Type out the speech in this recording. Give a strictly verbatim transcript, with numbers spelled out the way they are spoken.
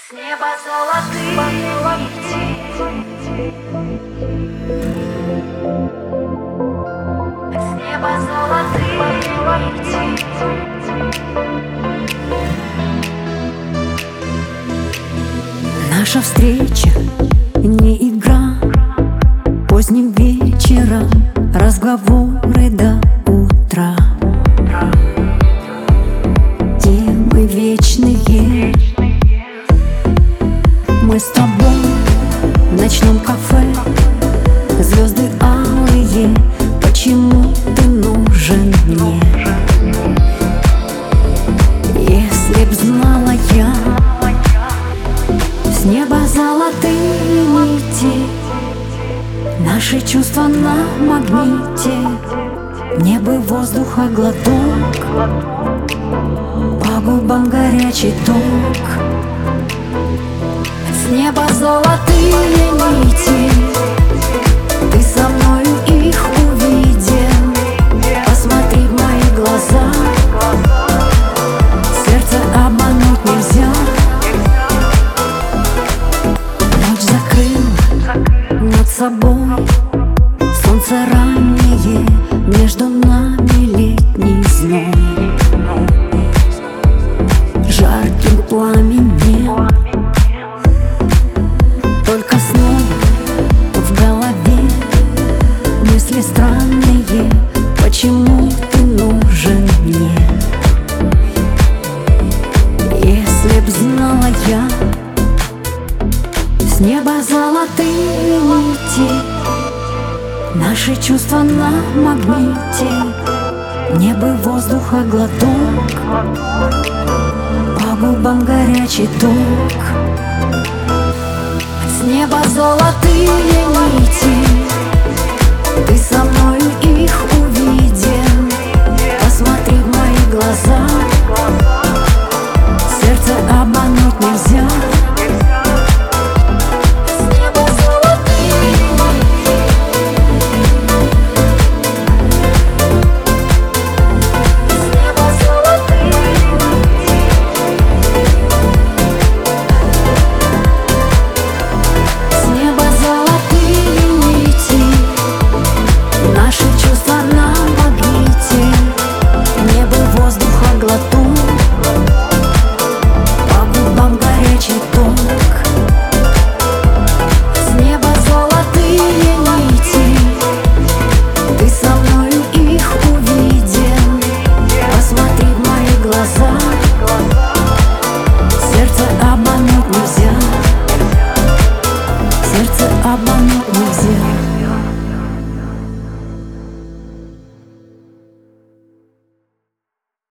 С неба золотые нити, с неба золотые нити. Наша встреча не игра, поздним вечером разговоры до утра. Темы вечные, мы с тобой в ночном кафе. Звезды алые, почему ты нужен мне? Если б знала я, с неба золотые нити, наши чувства на магните. Мне бы воздуха глоток, по губам горячий ток. С неба золотые нити, ты со мною их увидел. Посмотри в мои глаза, сердце обмануть нельзя. Ночь закрыла над собой, солнце раннее, между нами летний зной. Жарким пламенем, только снова в голове мысли странные. Почему ты нужен мне? Если б знала я, с неба золотые нити, наши чувства на магните. Мне бы воздуха глоток, по губам горячий ток. С неба золотые нити, ты со мною их увидел. Посмотри в мои глаза, сердце обмануть нельзя.